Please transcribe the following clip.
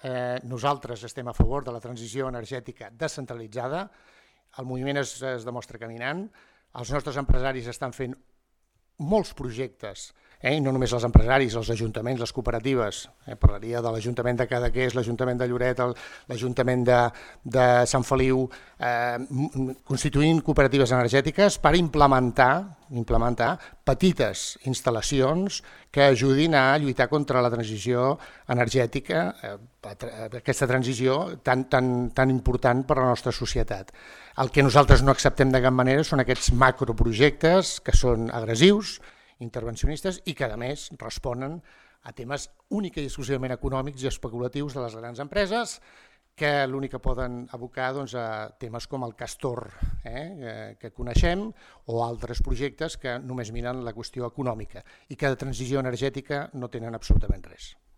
nosaltres estem a favor de la transició energètica descentralitzada, el moviment es demostra caminant, els nostres empresaris estan fent molts projectes, i no només els empresaris, els ajuntaments, les cooperatives, parlaria de l'Ajuntament de Cadaqués, l'Ajuntament de Lloret, l'Ajuntament de Sant Feliu, constituint cooperatives energètiques per implementar petites instal·lacions que ajudin a lluitar contra la transició energètica, aquesta transició tan important per a la nostra societat. El que nosaltres no acceptem de cap manera són aquests macroprojectes que són agressius, intervencionistes i que a més responen a temes únicament i exclusivament econòmics i especulatius de les grans empreses que l'únic que poden abocar a temes com el Castor que coneixem o altres projectes que només miren la qüestió econòmica i que de transició energètica no tenen absolutament res.